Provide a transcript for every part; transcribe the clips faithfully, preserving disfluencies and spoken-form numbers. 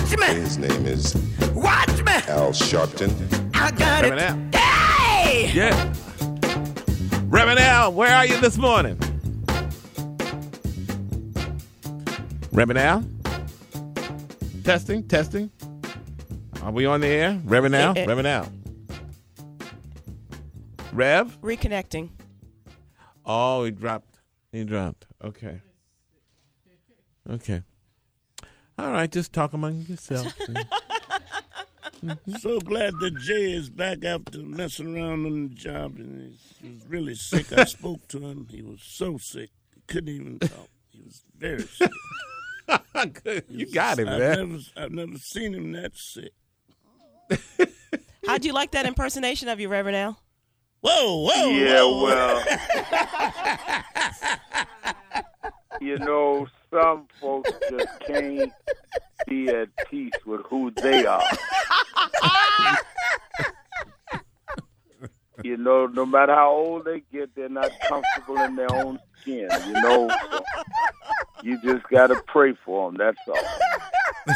Watch me. His name is Watch me. Al Sharpton. I got Reverend it. Hey! Yeah. Reverend Al, where are you this morning? Reverend Al? Testing, testing. Are we on the air? Reverend Al? Eh, eh. Reverend Al. Rev? Reconnecting. Oh, he dropped. He dropped. Okay. Okay. All right, just talk among yourself. So glad that Jay is back after messing around on the job, and he was really sick. I spoke to him. He was so sick. He couldn't even talk. He was very sick. You got him, I've man. never, I've never seen him that sick. How'd you like that impersonation of you, Reverend Al? Whoa, whoa, Yeah, whoa. well, you know, some folks just can't be at peace with who they are. You know, no matter how old they get, they're not comfortable in their own skin, you know. So you just got to pray for them, that's all.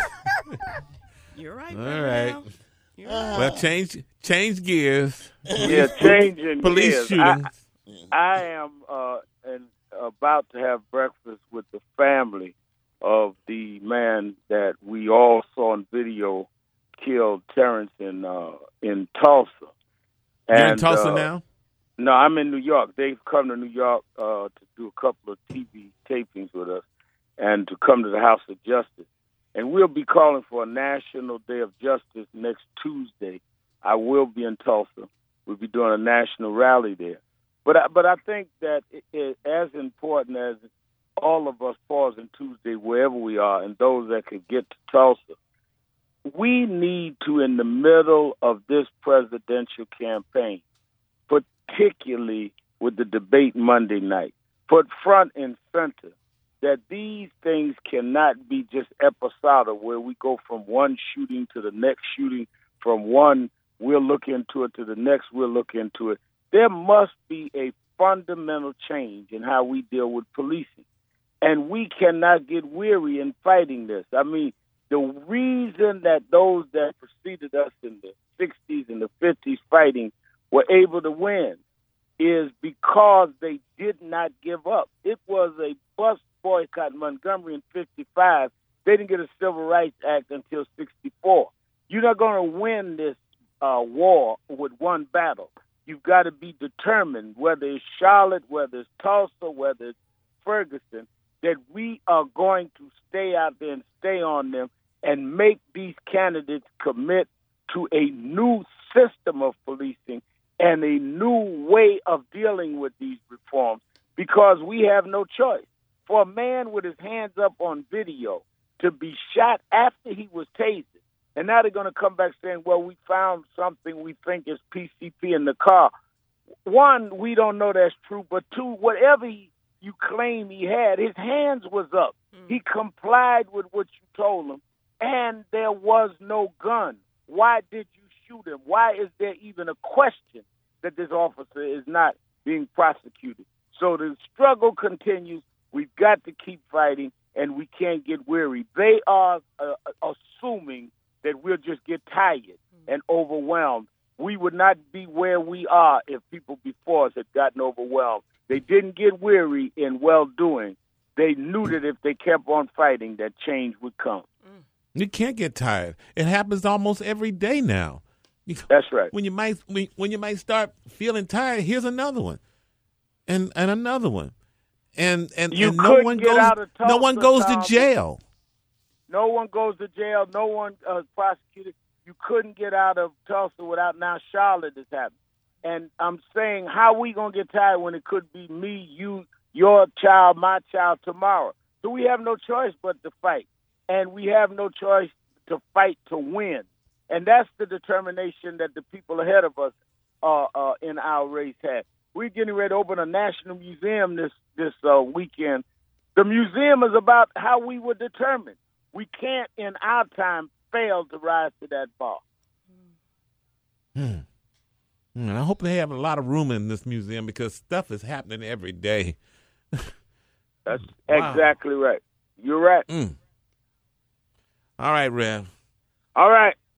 You're right, All Reverend right. Al. You're right. Well, change change gears. Yeah, changing Police gears. shootings. I, I am uh, and about to have breakfast with the family of the man that we all saw in video killed Terrence in uh, in Tulsa. You're in And, Tulsa uh, now? No, I'm in New York. They've come to New York uh, to do a couple of T V tapings with us and to come to the House of Justice. And we'll be calling for a National Day of Justice next Tuesday. I will be in Tulsa. We'll be doing a national rally there. But I, but I think that it, it, as important as all of us pause on Tuesday, wherever we are, and those that can get to Tulsa, we need to, in the middle of this presidential campaign, particularly with the debate Monday night, put front and center that these things cannot be just episodic, where we go from one shooting to the next shooting, from one we'll look into it to the next we'll look into it. There must be a fundamental change in how we deal with policing. And we cannot get weary in fighting this. I mean, the reason that those that preceded us in the sixties and the fifties fighting were able to win is because they did not give up. It was a bus boycott in Montgomery in fifty-five. They didn't get a Civil Rights Act until sixty-four. You're not going to win this uh, war with one battle. You've got to be determined, whether it's Charlotte, whether it's Tulsa, whether it's Ferguson, that we are going to stay out there and stay on them and make these candidates commit to a new system of policing and a new way of dealing with these reforms, because we have no choice. For a man with his hands up on video to be shot after he was tasered, and now they're going to come back saying, well, we found something we think is P C P in the car. One, we don't know that's true, but two, whatever he, you claim he had, his hands was up. Mm. He complied with what you told him, and there was no gun. Why did you shoot him? Why is there even a question that this officer is not being prosecuted? So the struggle continues. We've got to keep fighting, and we can't get weary. They are uh, assuming that we'll just get tired and overwhelmed. We would not be where we are if people before us had gotten overwhelmed. They didn't get weary in well-doing. They knew that if they kept on fighting, that change would come. You can't get tired. It happens almost every day now. That's right. When you might when, when you might start feeling tired, here's another one, and and another one, and and, you and no one get goes. Out of Tulsa, no one goes Tom. to jail. No one goes to jail. No one uh, prosecuted. You couldn't get out of Tulsa without now Charlotte is happening. And I'm saying, how we going to get tired when it could be me, you, your child, my child tomorrow? So we have no choice but to fight. And we have no choice to fight to win. And that's the determination that the people ahead of us uh, uh, in our race had. We're getting ready to open a national museum this, this uh, weekend. The museum is about how we were determined. We can't, in our time, fail to rise to that bar. Hmm. And I hope they have a lot of room in this museum, because stuff is happening every day. That's wow. exactly right. You're right. Mm. All right, Rev. All right.